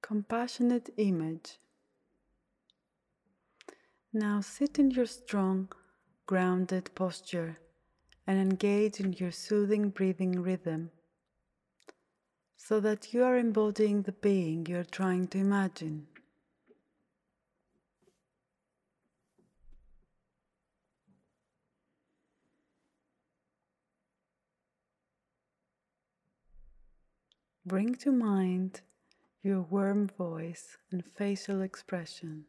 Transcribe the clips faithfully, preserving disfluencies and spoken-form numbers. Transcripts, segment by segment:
Compassionate image. Now sit in your strong, grounded posture and engage in your soothing breathing rhythm so that you are embodying the being you are trying to imagine. Bring to mind your warm voice and facial expression.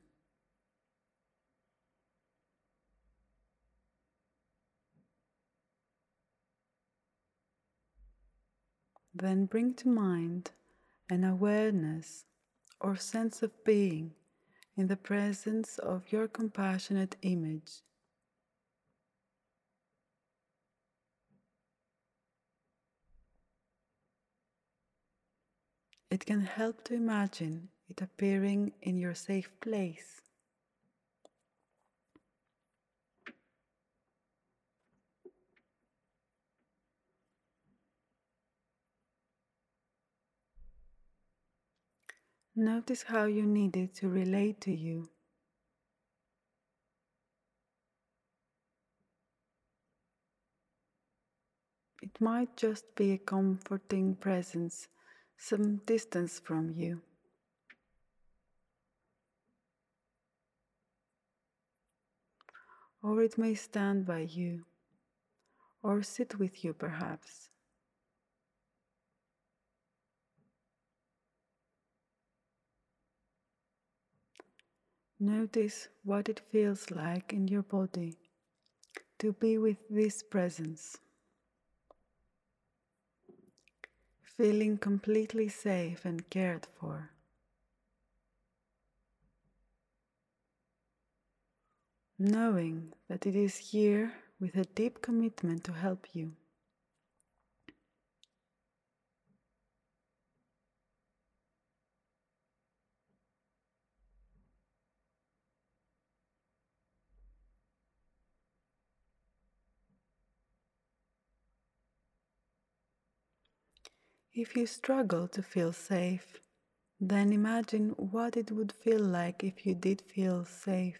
Then bring to mind an awareness or sense of being in the presence of your compassionate image. It can help to imagine it appearing in your safe place. Notice how you need it to relate to you. It might just be a comforting presence some distance from you. Or it may stand by you, or sit with you perhaps. Notice what it feels like in your body to be with this presence, feeling completely safe and cared for. Knowing that it is here with a deep commitment to help you. If you struggle to feel safe, then imagine what it would feel like if you did feel safe.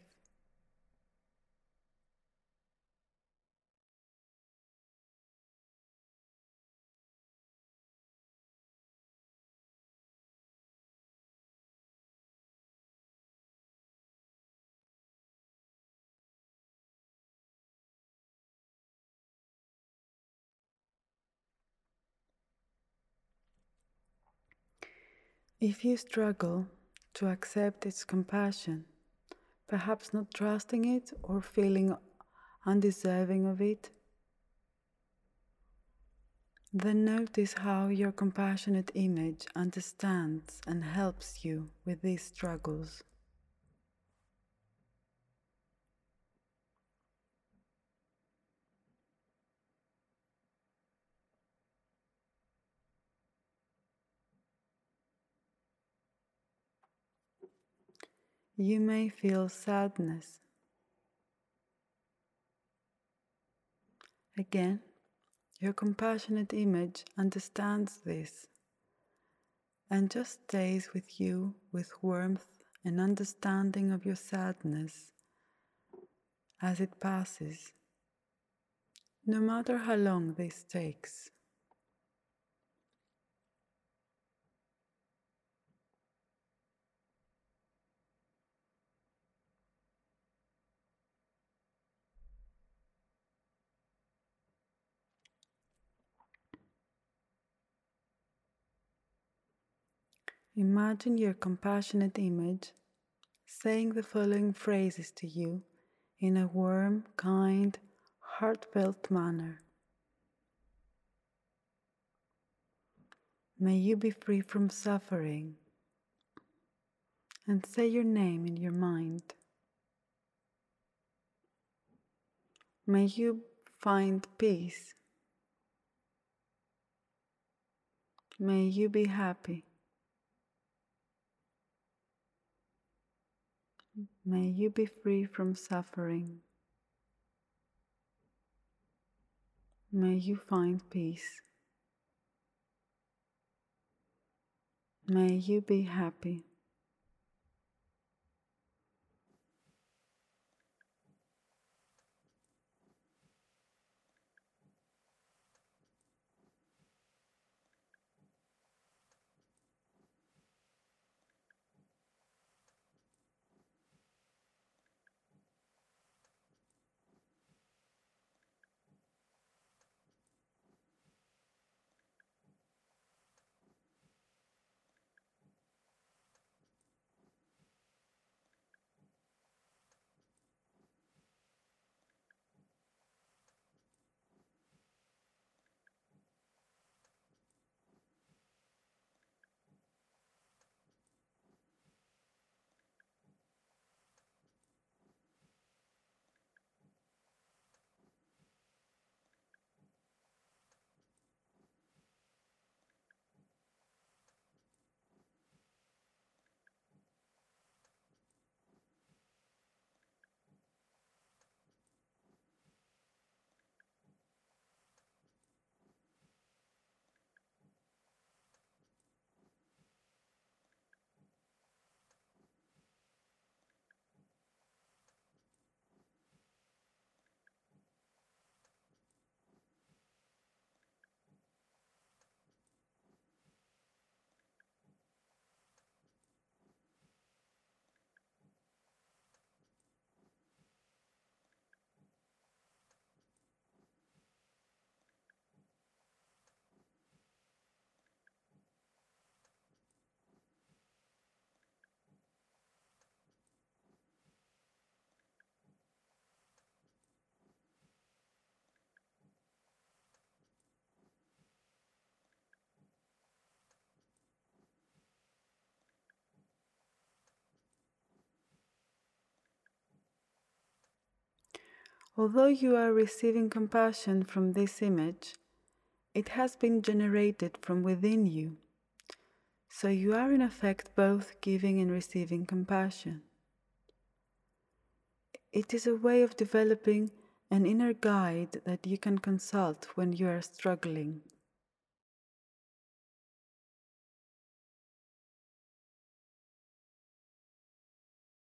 If you struggle to accept its compassion, perhaps not trusting it or feeling undeserving of it, then notice how your compassionate image understands and helps you with these struggles. You may feel sadness. Again, your compassionate image understands this and just stays with you with warmth and understanding of your sadness as it passes, no matter how long this takes. Imagine your compassionate image saying the following phrases to you in a warm, kind, heartfelt manner. May you be free from suffering. And say your name in your mind. May you find peace. May you be happy. May you be free from suffering. May you find peace. May you be happy. Although you are receiving compassion from this image, it has been generated from within you. So you are in effect both giving and receiving compassion. It is a way of developing an inner guide that you can consult when you are struggling